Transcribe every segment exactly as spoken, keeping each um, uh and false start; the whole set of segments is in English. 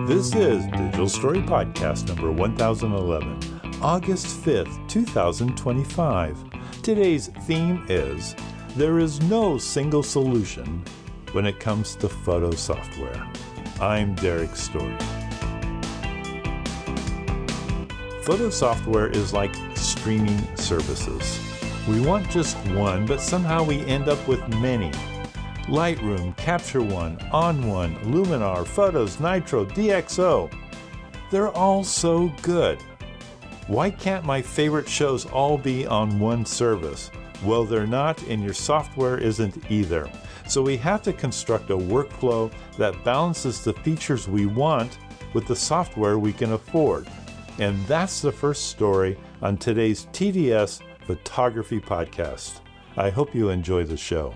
This is Digital Story Podcast number one thousand eleven, August fifth, two thousand twenty-five. Today's theme is, there is no single solution when it comes to photo software. I'm Derek Story. Photo software is like streaming services. We want just one, but somehow we end up with many. Lightroom, Capture One, On One, Luminar, Photos, Nitro, D X O. They're all so good. Why can't my favorite shows all be on one service? Well, they're not, and your software isn't either. So we have to construct a workflow that balances the features we want with the software we can afford. And that's the first story on today's T D S Photography Podcast. I hope you enjoy the show.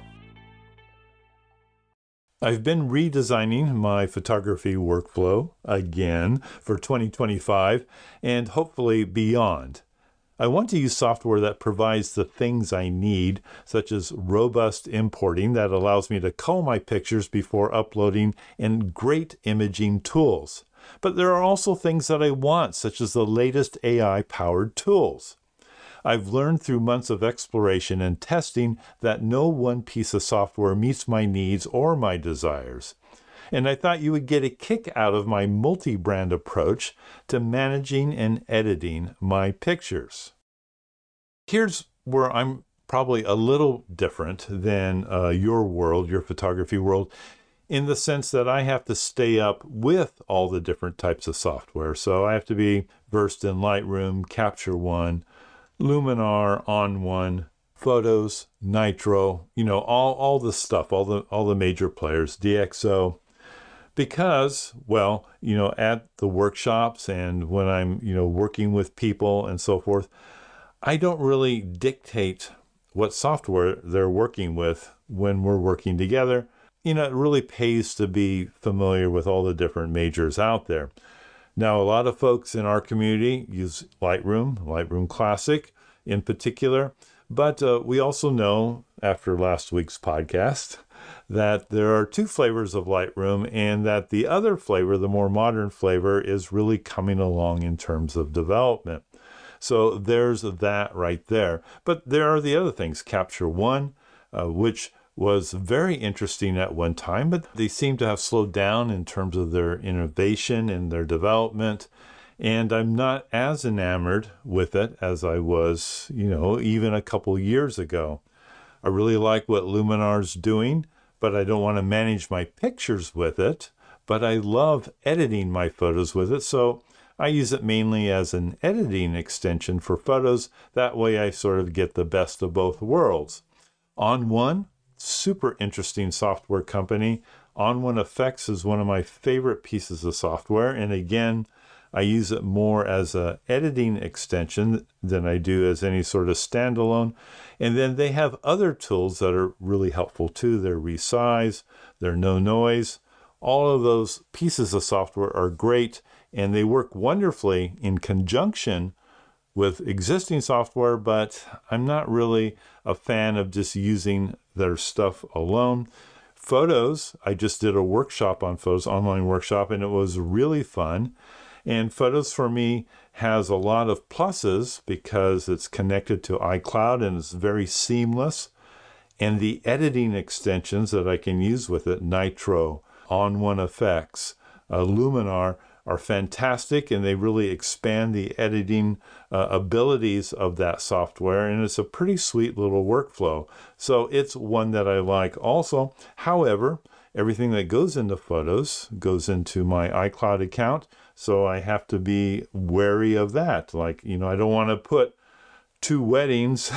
I've been redesigning my photography workflow again for twenty twenty-five and hopefully beyond. I want to use software that provides the things I need, such as robust importing that allows me to cull my pictures before uploading, and great imaging tools. But there are also things that I want, such as the latest A I-powered tools. I've learned through months of exploration and testing that no one piece of software meets my needs or my desires. And I thought you would get a kick out of my multi-brand approach to managing and editing my pictures. Here's where I'm probably a little different than uh, your world, your photography world, in the sense that I have to stay up with all the different types of software. So I have to be versed in Lightroom, Capture One, Luminar, On One, Photos, Nitro, you know, all, all the stuff, all the all the major players, D X O, because, well, you know, at the workshops and when I'm, you know, working with people and so forth, I don't really dictate what software they're working with when we're working together. You know, it really pays to be familiar with all the different majors out there. Now, a lot of folks in our community use Lightroom, Lightroom Classic in particular, but uh, we also know, after last week's podcast, that there are two flavors of Lightroom and that the other flavor, the more modern flavor, is really coming along in terms of development. So there's that right there. But there are the other things, Capture One, uh, which was very interesting at one time, but they seem to have slowed down in terms of their innovation and their development. And I'm not as enamored with it as I was, you know, even a couple years ago. I really like what Luminar's doing, but I don't want to manage my pictures with it. But I love editing my photos with it, so I use it mainly as an editing extension for photos. That way I sort of get the best of both worlds. On One, super interesting software company. On One Effects is one of my favorite pieces of software. And again, I use it more as an editing extension than I do as any sort of standalone. And then they have other tools that are really helpful too. Their resize, their no noise. All of those pieces of software are great, and they work wonderfully in conjunction with existing software, but I'm not really a fan of just using their stuff alone. Photos, I just did a workshop on Photos, online workshop, and it was really fun. And Photos for me has a lot of pluses because it's connected to iCloud and it's very seamless. And the editing extensions that I can use with it, Nitro, On One Effects, uh, Luminar, are fantastic, and they really expand the editing uh, abilities of that software, and it's a pretty sweet little workflow. So it's one that I like also. However, everything that goes into Photos goes into my iCloud account, so I have to be wary of that. Like, you know, I don't want to put two weddings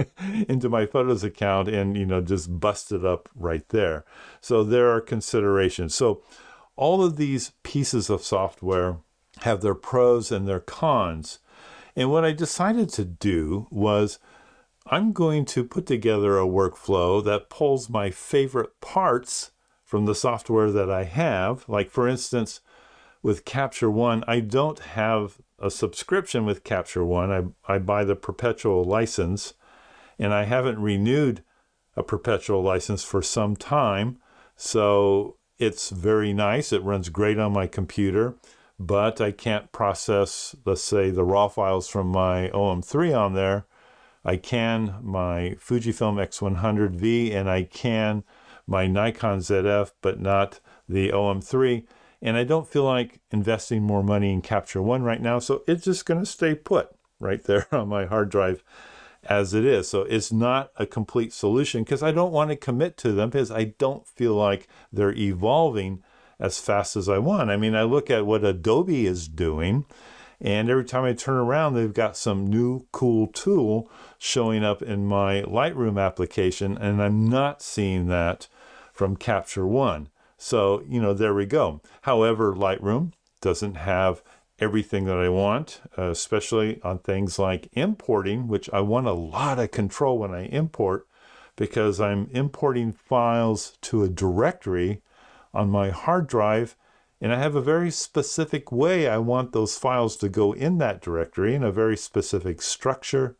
into my Photos account and, you know, just bust it up right there. So there are considerations. So all of these pieces of software have their pros and their cons. And what I decided to do was I'm going to put together a workflow that pulls my favorite parts from the software that I have. Like, for instance, with Capture One, I don't have a subscription with Capture One. I, I buy the perpetual license, and I haven't renewed a perpetual license for some time. So it's very nice. It runs great on my computer, but I can't process, let's say, the raw files from my O M three on there. I can my Fujifilm X one hundred V, and I can my Nikon Z F, but not the O M three. And I don't feel like investing more money in Capture One right now, so it's just going to stay put right there on my hard drive as it is. So it's not a complete solution because I don't want to commit to them because I don't feel like they're evolving as fast as I want. I mean, I look at what Adobe is doing, and every time I turn around, they've got some new cool tool showing up in my Lightroom application, and I'm not seeing that from Capture One. So, you know, there we go. However, Lightroom doesn't have everything that I want, uh, especially on things like importing, which I want a lot of control when I import because I'm importing files to a directory on my hard drive, and I have a very specific way I want those files to go in that directory in a very specific structure.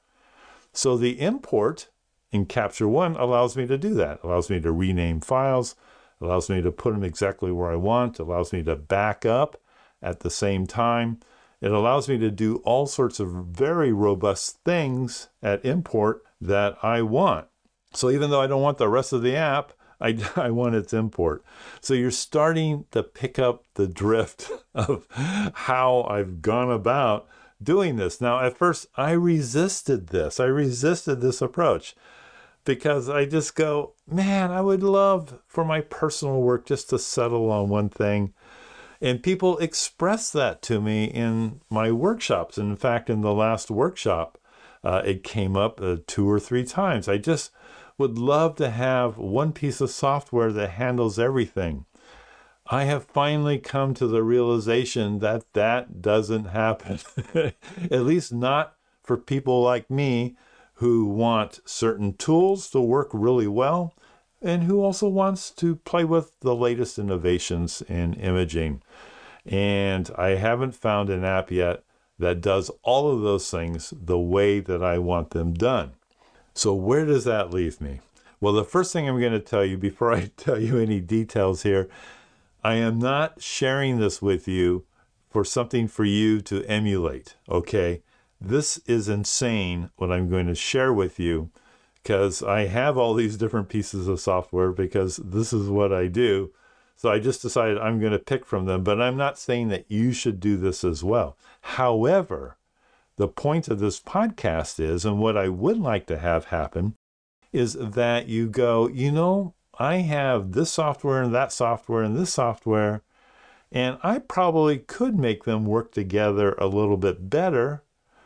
So the import in Capture One allows me to do that. It allows me to rename files, allows me to put them exactly where I want, allows me to back up at the same time. It allows me to do all sorts of very robust things at import that I want. So even though I don't want the rest of the app, I, I want its import. So you're starting to pick up the drift of how I've gone about doing this. Now, at first, I resisted this. I resisted this approach because I just go, man, I would love for my personal work just to settle on one thing. And people express that to me in my workshops. In fact, in the last workshop, uh, it came up uh, two or three times. I just would love to have one piece of software that handles everything. I have finally come to the realization that that doesn't happen, at least not for people like me who want certain tools to work really well and who also wants to play with the latest innovations in imaging. And I haven't found an app yet that does all of those things the way that I want them done. So where does that leave me? Well, the first thing I'm going to tell you before I tell you any details here, I am not sharing this with you for something for you to emulate, okay? This is insane what I'm going to share with you because I have all these different pieces of software because this is what I do. So I just decided I'm going to pick from them, but I'm not saying that you should do this as well. However, the point of this podcast is, and what I would like to have happen, is that you go, you know, I have this software and that software and this software, and I probably could make them work together a little bit better.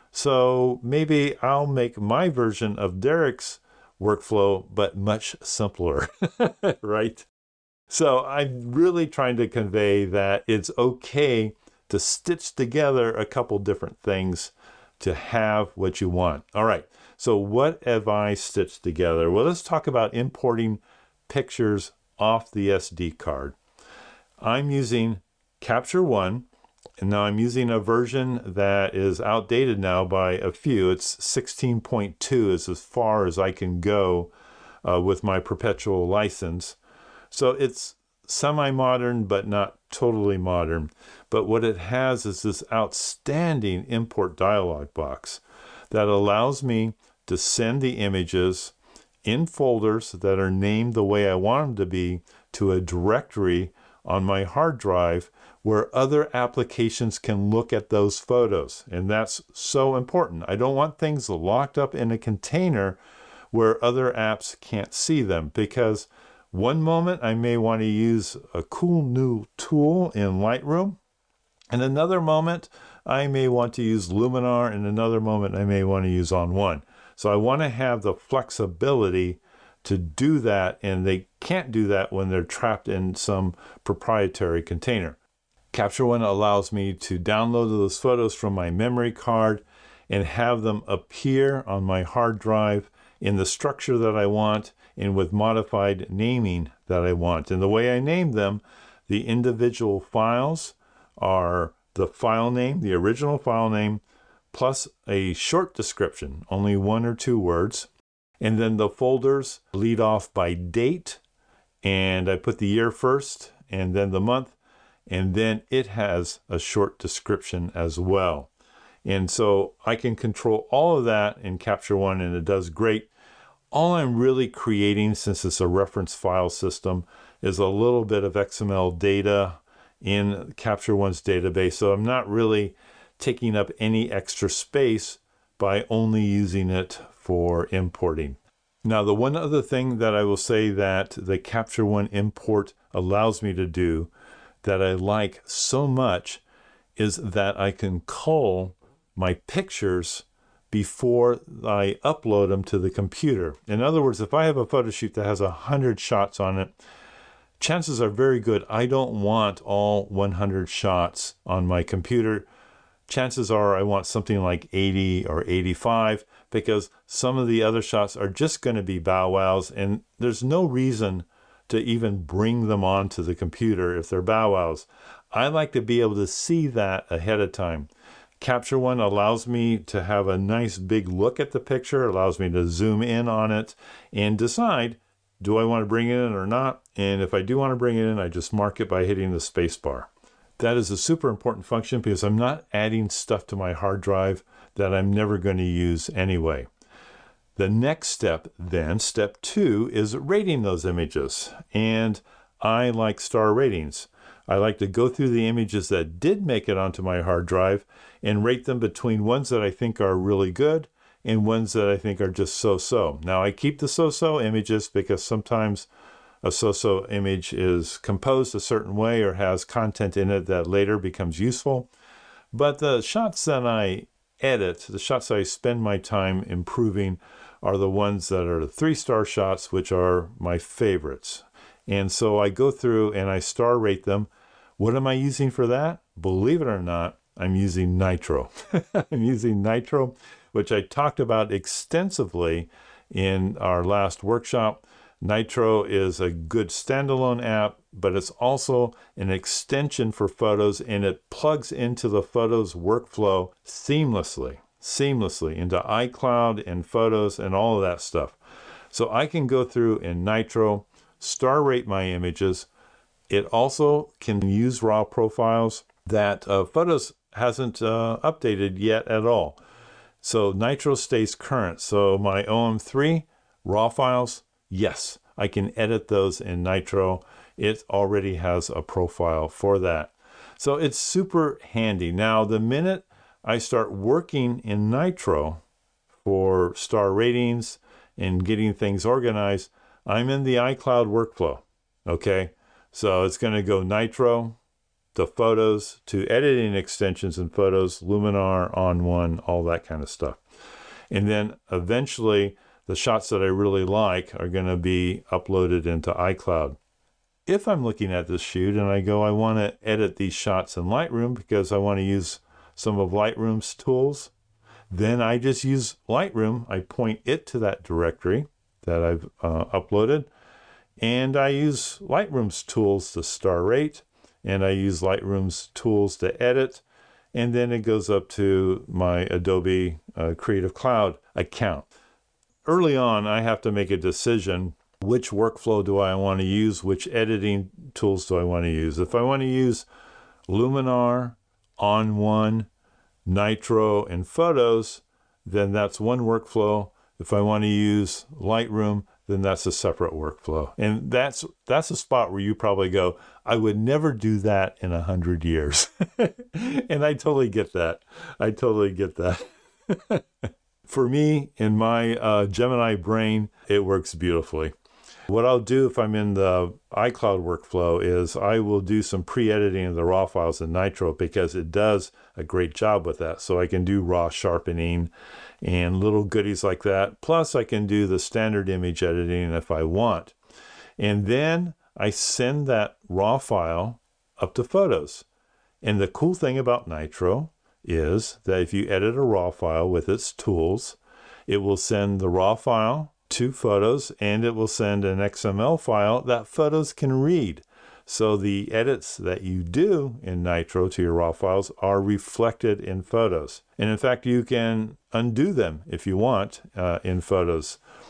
So maybe I'll make my version of Derek's workflow, but much simpler, right? So I'm really trying to convey that it's okay to stitch together a couple different things to have what you want. All right, so what have I stitched together? Well, let's talk about importing pictures off the S D card. I'm using Capture One, and now I'm using a version that is outdated now by a few. It's sixteen point two is as far as I can go uh, with my perpetual license. So it's semi-modern, but not totally modern. But what it has is this outstanding import dialog box that allows me to send the images in folders that are named the way I want them to be to a directory on my hard drive where other applications can look at those photos. And that's so important. I don't want things locked up in a container where other apps can't see them, because one moment I may want to use a cool new tool in Lightroom, and another moment I may want to use Luminar, and another moment I may want to use On One. So I want to have the flexibility to do that, and they can't do that when they're trapped in some proprietary container. Capture One allows me to download those photos from my memory card and have them appear on my hard drive in the structure that I want and with modified naming that I want. And the way I name them, the individual files are the file name, the original file name, plus a short description, only one or two words. And then the folders lead off by date, and I put the year first and then the month, and then it has a short description as well. And so I can control all of that in Capture One, and it does great. All I'm really creating, since it's a reference file system, is a little bit of X M L data in Capture One's database. So I'm not really taking up any extra space by only using it for importing. Now, the one other thing that I will say that the Capture One import allows me to do that I like so much is that I can cull my pictures before I upload them to the computer. In other words, if I have a photo shoot that has a hundred shots on it, chances are very good I don't want all one hundred shots on my computer. Chances are I want something like eighty or eighty-five, because some of the other shots are just going to be bow wows, and there's no reason to even bring them onto the computer if they're bow wows. I like to be able to see that ahead of time. Capture One allows me to have a nice big look at the picture, allows me to zoom in on it and decide, do I want to bring it in or not? And if I do want to bring it in, I just mark it by hitting the space bar. That is a super important function because I'm not adding stuff to my hard drive that I'm never going to use anyway. The next step then, step two, is rating those images. And I like star ratings. I like to go through the images that did make it onto my hard drive and rate them between ones that I think are really good and ones that I think are just so-so. Now, I keep the so-so images because sometimes a so-so image is composed a certain way or has content in it that later becomes useful. But the shots that I edit, the shots I spend my time improving, are the ones that are the three-star shots, which are my favorites. And so I go through and I star rate them. What am I using for that? Believe it or not, I'm using Nitro. I'm using Nitro, which I talked about extensively in our last workshop. Nitro is a good standalone app, but it's also an extension for Photos, and it plugs into the Photos workflow seamlessly, seamlessly into iCloud and Photos and all of that stuff. So I can go through in Nitro, star rate my images. It also can use raw profiles that uh, Photos hasn't uh, updated yet at all. So Nitro stays current. So my O M three raw files, yes, I can edit those in Nitro. It already has a profile for that. So it's super handy. Now, the minute I start working in Nitro for star ratings and getting things organized, I'm in the iCloud workflow, okay? So it's going to go Nitro to Photos to editing extensions in Photos, Luminar, On One, all that kind of stuff. And then eventually the shots that I really like are going to be uploaded into iCloud. If I'm looking at this shoot and I go, I want to edit these shots in Lightroom because I want to use some of Lightroom's tools, then I just use Lightroom. I point it to that directory that I've uh, uploaded, and I use Lightroom's tools to star rate, and I use Lightroom's tools to edit, and then it goes up to my Adobe uh, Creative Cloud account. Early on, I have to make a decision, which workflow do I want to use, which editing tools do I want to use. If I want to use Luminar, On One, Nitro, and Photos, then that's one workflow. If I want to use Lightroom, then that's a separate workflow. And that's that's a spot where you probably go, I would never do that in a hundred years. And I totally get that. I totally get that. For me, in my uh, Gemini brain, it works beautifully. What I'll do if I'm in the iCloud workflow is I will do some pre-editing of the raw files in Nitro because it does a great job with that. So I can do raw sharpening and little goodies like that. Plus I can do the standard image editing if I want. And then I send that raw file up to Photos. And the cool thing about Nitro is that if you edit a raw file with its tools, it will send the raw file to Photos, and it will send an X M L file that Photos can read. So the edits that you do in Nitro to your raw files are reflected in Photos. And in fact, you can undo them if you want uh, in Photos.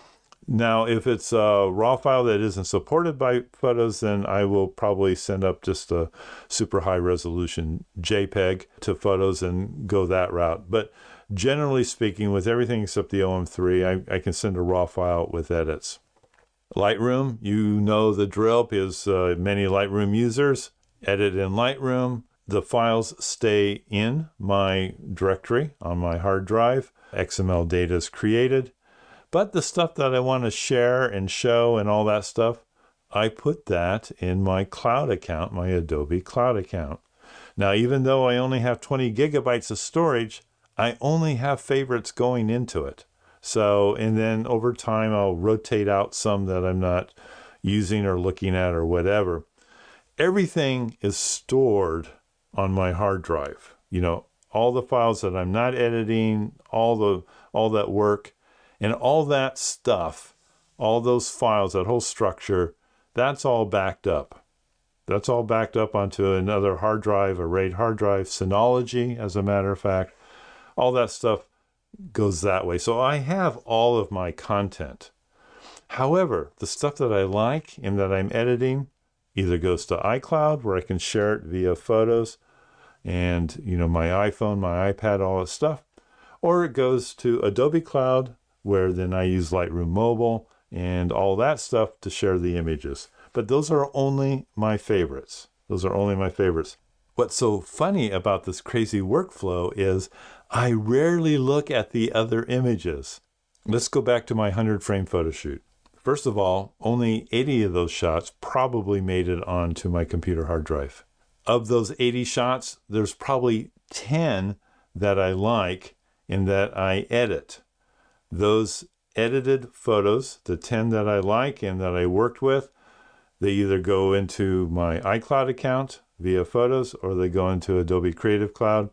Now, if it's a raw file that isn't supported by Photos, then I will probably send up just a super high resolution JPEG to Photos and go that route. But generally speaking, with everything except the O M three, I, I can send a raw file with edits. Lightroom, you know the drill, because uh, many Lightroom users edit in Lightroom. The files stay in my directory on my hard drive. X M L data is created. But the stuff that I want to share and show and all that stuff, I put that in my cloud account, my Adobe Cloud account. Now, even though I only have twenty gigabytes of storage, I only have favorites going into it. So, and then over time, I'll rotate out some that I'm not using or looking at or whatever. Everything is stored on my hard drive. You know, all the files that I'm not editing, all the all that work, and all that stuff, all those files, that whole structure, that's all backed up. That's all backed up onto another hard drive, a RAID hard drive, Synology, as a matter of fact. All that stuff goes that way. So I have all of my content. However, the stuff that I like and that I'm editing either goes to iCloud, where I can share it via Photos and, you know, my iPhone, my iPad, all that stuff, or it goes to Adobe Cloud, where then I use Lightroom Mobile and all that stuff to share the images. But those are only my favorites. Those are only my favorites. What's so funny about this crazy workflow is I rarely look at the other images. Let's go back to my one hundred frame photo shoot. First of all, only eighty of those shots probably made it onto my computer hard drive. Of those eighty shots, there's probably ten that I like and that I edit. Those edited photos, the ten that I like and that I worked with, they either go into my iCloud account via Photos or they go into Adobe Creative Cloud.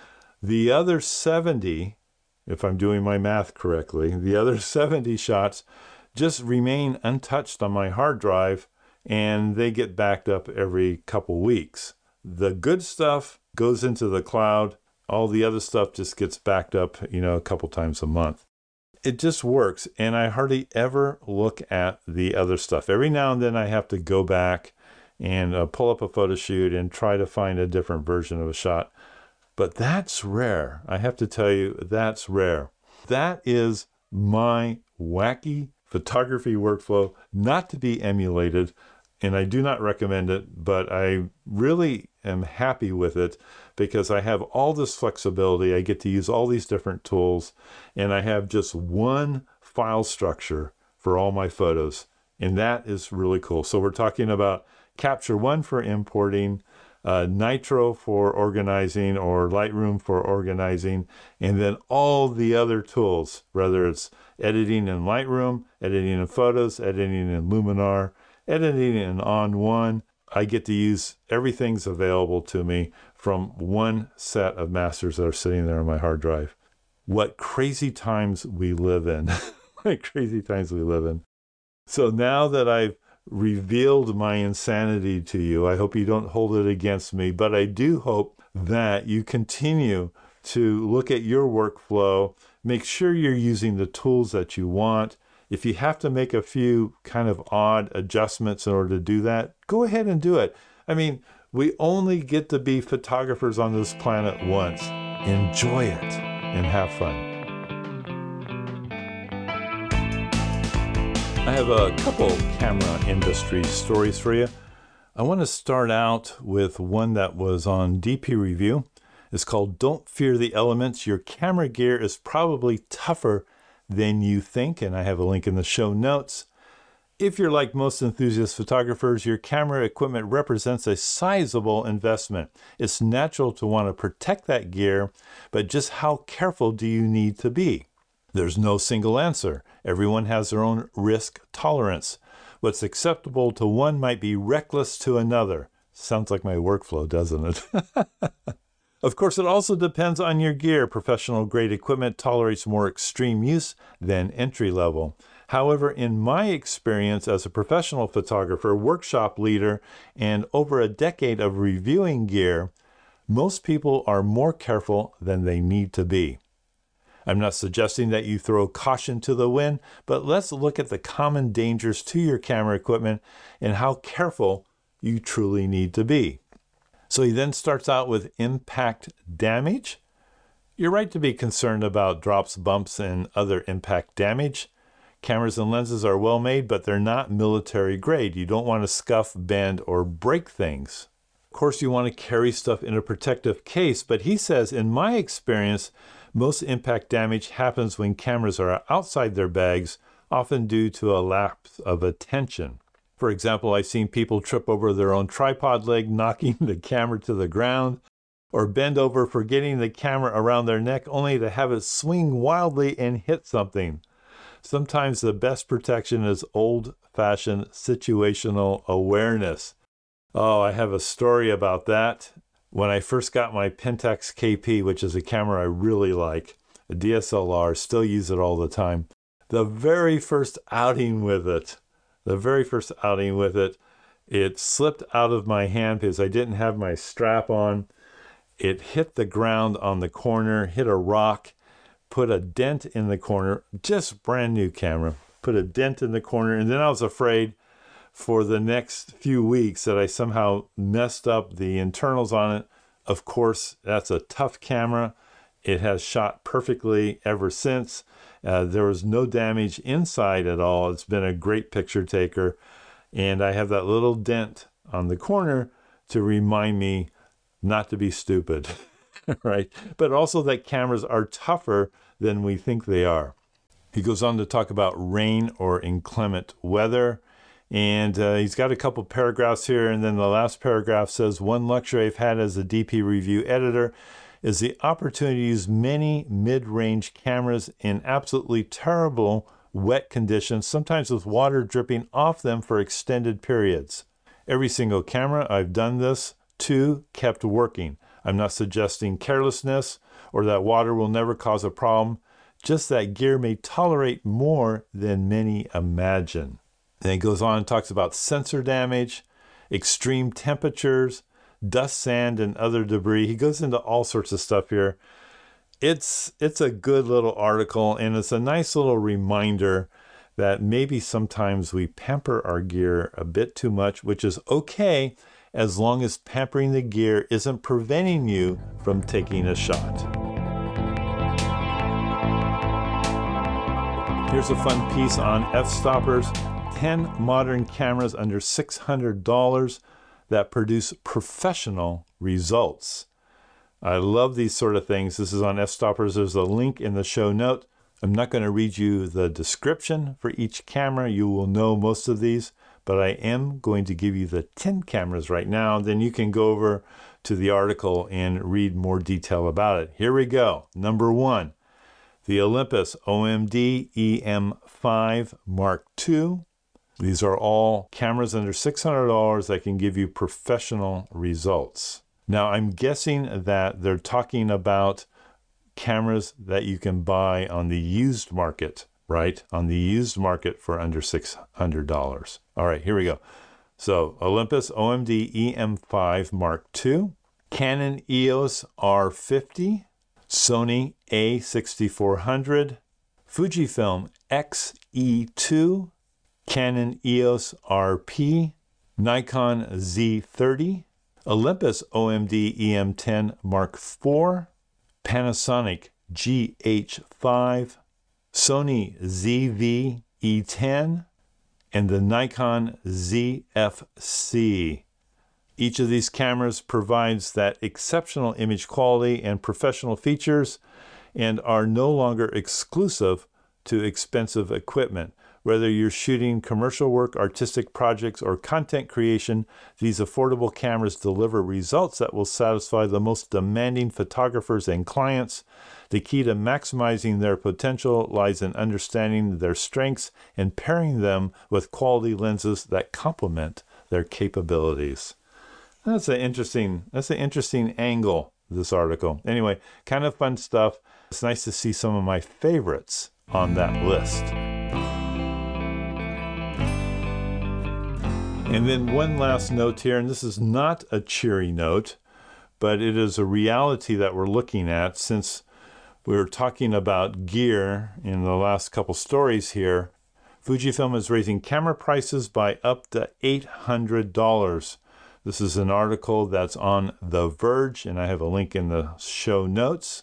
The other seventy, if I'm doing my math correctly, the other seventy shots just remain untouched on my hard drive and they get backed up every couple weeks. The good stuff goes into the cloud. All the other stuff just gets backed up, you know, a couple times a month. It just works, and I hardly ever look at the other stuff. Every now and then I have to go back and uh, pull up a photo shoot and try to find a different version of a shot. But that's rare. I have to tell you, that's rare. That is my wacky photography workflow, not to be emulated, and I do not recommend it, but I really am happy with it because I have all this flexibility. I get to use all these different tools, and I have just one file structure for all my photos, and that is really cool. So we're talking about Capture One for importing, uh, Nitro for organizing, or Lightroom for organizing, and then all the other tools, whether it's editing in Lightroom, editing in Photos, editing in Luminar, editing in On One. I get to use everything's available to me from one set of masters that are sitting there on my hard drive. What crazy times we live in. What crazy times we live in. So now that I've revealed my insanity to you, I hope you don't hold it against me, but I do hope that you continue to look at your workflow, make sure you're using the tools that you want. If you have to make a few kind of odd adjustments in order to do that, go ahead and do it. I mean, we only get to be photographers on this planet once. Enjoy it and have fun. I have a couple camera industry stories for you. I want to start out with one that was on D P Review. It's called Don't Fear the Elements. Your camera gear is probably tougher than you think, and I have a link in the show notes. If you're like most enthusiast photographers, your camera equipment represents a sizable investment. It's natural to want to protect that gear, but just how careful do you need to be? There's no single answer. Everyone has their own risk tolerance. What's acceptable to one might be reckless to another. Sounds like my workflow, doesn't it? Of course, it also depends on your gear. Professional grade equipment tolerates more extreme use than entry level. However, in my experience as a professional photographer, workshop leader, and over a decade of reviewing gear, most people are more careful than they need to be. I'm not suggesting that you throw caution to the wind, but let's look at the common dangers to your camera equipment and how careful you truly need to be. So he then starts out with impact damage. You're right to be concerned about drops, bumps, and other impact damage. Cameras and lenses are well made, but they're not military grade. You don't want to scuff, bend, or break things. Of course, you want to carry stuff in a protective case, but he says, in my experience, most impact damage happens when cameras are outside their bags, often due to a lapse of attention. For example, I've seen people trip over their own tripod leg, knocking the camera to the ground, or bend over forgetting the camera around their neck only to have it swing wildly and hit something. Sometimes the best protection is old-fashioned situational awareness. Oh, I have a story about that. When I first got my Pentax K P, which is a camera I really like, a D S L R, still use it all the time. The very first outing with it, the very first outing with it, it slipped out of my hand because I didn't have my strap on. It hit the ground on the corner, hit a rock, put a dent in the corner, just brand new camera, put a dent in the corner, and then I was afraid for the next few weeks that I somehow messed up the internals on it. Of course, that's a tough camera. It has shot perfectly ever since. Uh, there was no damage inside at all. It's been a great picture taker. And I have that little dent on the corner to remind me not to be stupid, right? But also that cameras are tougher than we think they are. He goes on to talk about rain or inclement weather. And uh, he's got a couple paragraphs here, and then the last paragraph says, one luxury I've had as a D P review editor is the opportunity to use many mid-range cameras in absolutely terrible wet conditions, sometimes with water dripping off them for extended periods. Every single camera I've done this to kept working. I'm not suggesting carelessness or that water will never cause a problem, just that gear may tolerate more than many imagine. Then he goes on and talks about sensor damage, extreme temperatures, dust, sand, and other debris. He goes into all sorts of stuff here. It's, it's a good little article, and it's a nice little reminder that maybe sometimes we pamper our gear a bit too much, which is okay as long as pampering the gear isn't preventing you from taking a shot. Here's a fun piece on f-stoppers. ten modern cameras under six hundred dollars that produce professional results. I love these sort of things. This is on f-stoppers. There's a link in the show note. I'm not going to read you the description for each camera. You will know most of these, but I am going to give you the ten cameras right now. Then you can go over to the article and read more detail about it. Here we go. Number one, the Olympus O M D E M five Mark two. These are all cameras under six hundred dollars that can give you professional results. Now, I'm guessing that they're talking about cameras that you can buy on the used market, right? On the used market for under six hundred dollars. All right, here we go. So, Olympus O M D E M five Mark two, Canon E O S R fifty, Sony A sixty-four hundred, Fujifilm X E two, Canon E O S R P, Nikon Z thirty, Olympus O M D E M ten Mark four, Panasonic G H five, Sony Z V E ten, and the Nikon Z F C. Each of these cameras provides that exceptional image quality and professional features and are no longer exclusive to expensive equipment. Whether you're shooting commercial work, artistic projects, or content creation, these affordable cameras deliver results that will satisfy the most demanding photographers and clients. The key to maximizing their potential lies in understanding their strengths and pairing them with quality lenses that complement their capabilities. That's an interesting, that's an interesting angle, this article. Anyway, kind of fun stuff. It's nice to see some of my favorites on that list. And then one last note here, and this is not a cheery note, but it is a reality that we're looking at since We were talking about gear in the last couple stories here. Fujifilm is raising camera prices by up to eight hundred dollars. This is an article that's on The Verge, and I have a link in the show notes.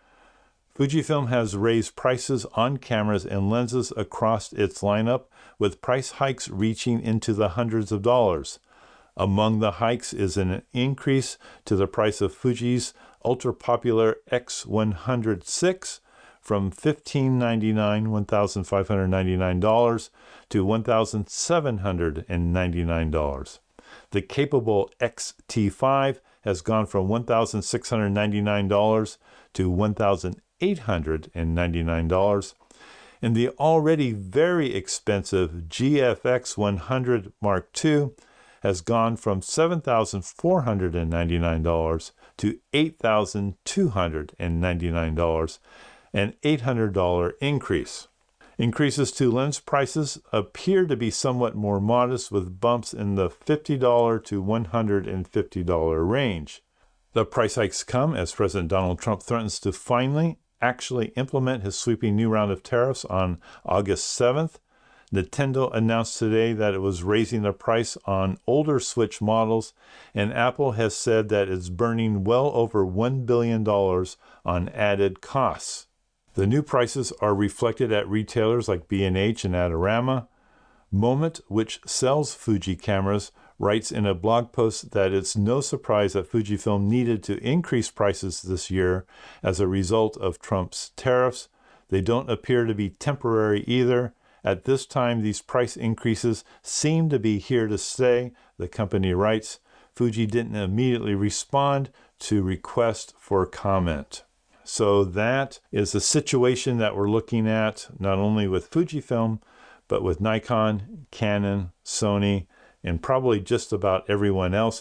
Fujifilm has raised prices on cameras and lenses across its lineup, with price hikes reaching into the hundreds of dollars. Among the hikes is an increase to the price of Fuji's ultra-popular X one hundred six from fifteen ninety-nine dollars, one thousand five hundred ninety-nine dollars to one thousand seven hundred ninety-nine dollars. The capable X T five has gone from one thousand six hundred ninety-nine dollars to one thousand eight hundred ninety-nine dollars. And the already very expensive G F X one hundred Mark two has gone from seven thousand four hundred ninety-nine dollars to eight thousand two hundred ninety-nine dollars, an eight hundred dollars increase. Increases to lens prices appear to be somewhat more modest, with bumps in the fifty dollars to one hundred fifty dollars range. The price hikes come as President Donald Trump threatens to finally actually implement his sweeping new round of tariffs on August seventh. Nintendo announced today that it was raising the price on older Switch models, and Apple has said that it's burning well over one billion dollars on added costs. The new prices are reflected at retailers like B and H and Adorama. Moment, which sells Fuji cameras, writes in a blog post that it's no surprise that Fujifilm needed to increase prices this year as a result of Trump's tariffs. They don't appear to be temporary either. At this time, these price increases seem to be here to stay, the company writes. Fuji didn't immediately respond to requests for comment. So that is the situation that we're looking at, not only with Fujifilm, but with Nikon, Canon, Sony, and probably just about everyone else.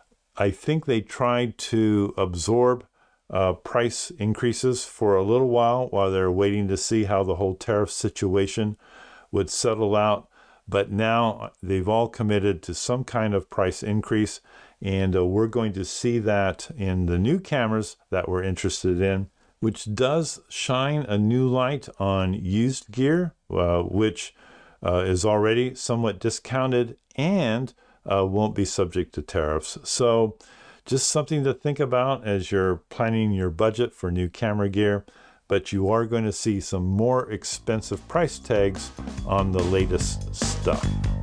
I think they tried to absorb uh, price increases for a little while while they're waiting to see how the whole tariff situation would settle out. But now they've all committed to some kind of price increase, and uh, we're going to see that in the new cameras that we're interested in, which does shine a new light on used gear, uh, which uh, is already somewhat discounted and uh, won't be subject to tariffs. So just something to think about as you're planning your budget for new camera gear, but you are going to see some more expensive price tags on the latest stuff.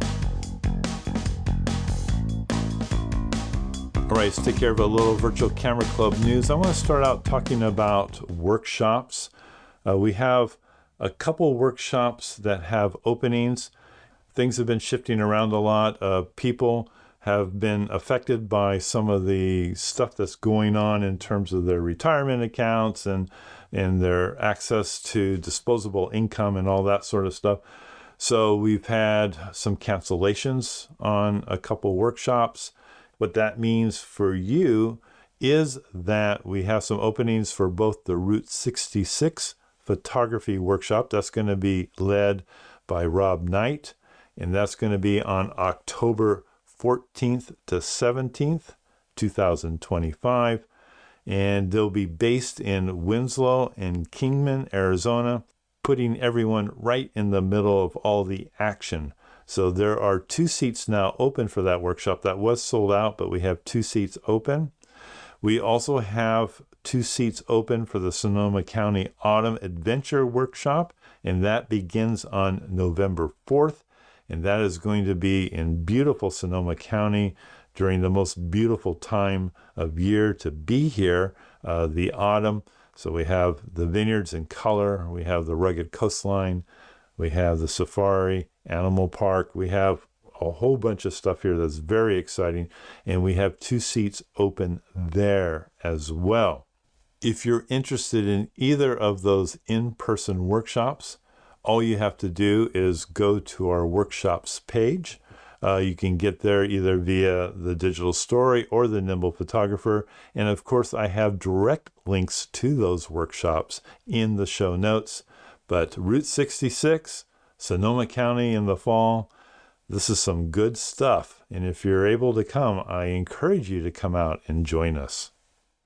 All right, let's take care of a little Virtual Camera Club news. I want to start out talking about workshops. Uh, we have a couple workshops that have openings. Things have been shifting around a lot. Uh, people have been affected by some of the stuff that's going on in terms of their retirement accounts and, and their access to disposable income and all that sort of stuff. So we've had some cancellations on a couple workshops. What that means for you is that we have some openings for both the Route sixty-six photography workshop. That's going to be led by Rob Knight, and that's going to be on October fourteenth to seventeenth, two thousand twenty-five. And they'll be based in Winslow and Kingman, Arizona, putting everyone right in the middle of all the action. So there are two seats now open for that workshop. That was sold out, but we have two seats open. We also have two seats open for the Sonoma County Autumn Adventure Workshop, and that begins on November fourth. And that is going to be in beautiful Sonoma County during the most beautiful time of year to be here, uh, the autumn. So we have the vineyards in color, we have the rugged coastline, we have the safari, animal park, we have a whole bunch of stuff here that's very exciting, and we have two seats open there as well. If you're interested in either of those in-person workshops, all you have to do is go to our workshops page. Uh, you can get there either via the Digital Story or the Nimble Photographer. And of course, I have direct links to those workshops in the show notes. But Route sixty-six, Sonoma County in the fall, this is some good stuff. And if you're able to come, I encourage you to come out and join us.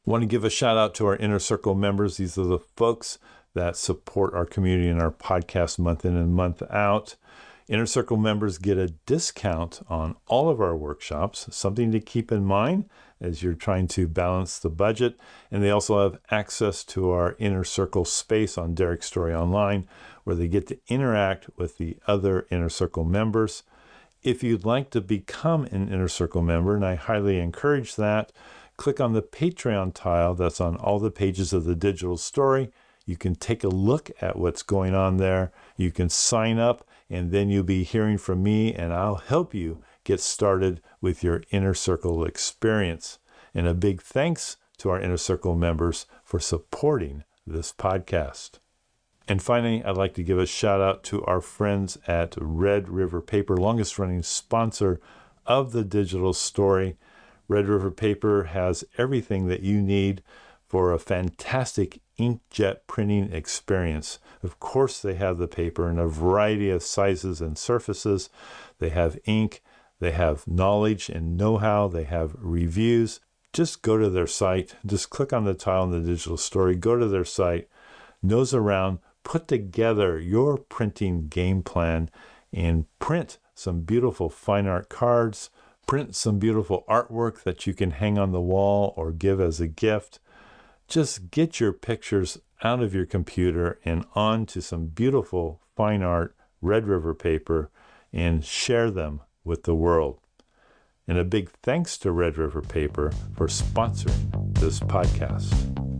Want to give a shout out to our Inner Circle members. These are the folks that support our community and our podcast month in and month out. Inner Circle members get a discount on all of our workshops, something to keep in mind as you're trying to balance the budget. And they also have access to our Inner Circle space on Derek Story Online, where they get to interact with the other Inner Circle members. If you'd like to become an Inner Circle member, and I highly encourage that, click on the Patreon tile that's on all the pages of the digital story. You can take a look at what's going on there. You can sign up, and then you'll be hearing from me, and I'll help you get started with your Inner Circle experience. And a big thanks to our Inner Circle members for supporting this podcast. And finally, I'd like to give a shout out to our friends at Red River Paper, longest running sponsor of the digital story. Red River Paper has everything that you need for a fantastic inkjet printing experience. Of course, they have the paper in a variety of sizes and surfaces. They have ink, they have knowledge and know-how, they have reviews. Just go to their site, just click on the tile in the digital story, go to their site, nose around, put together your printing game plan, and print some beautiful fine art cards, print some beautiful artwork that you can hang on the wall or give as a gift. Just get your pictures out of your computer and onto some beautiful fine art Red River paper and share them with the world. And a big thanks to Red River Paper for sponsoring this podcast.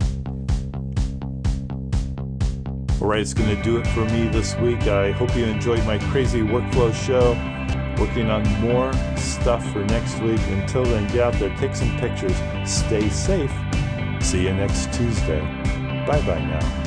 All right, it's going to do it for me this week. I hope you enjoyed my crazy workflow show. Working on more stuff for next week. Until then, get out there, take some pictures, stay safe. See you next Tuesday. Bye-bye now.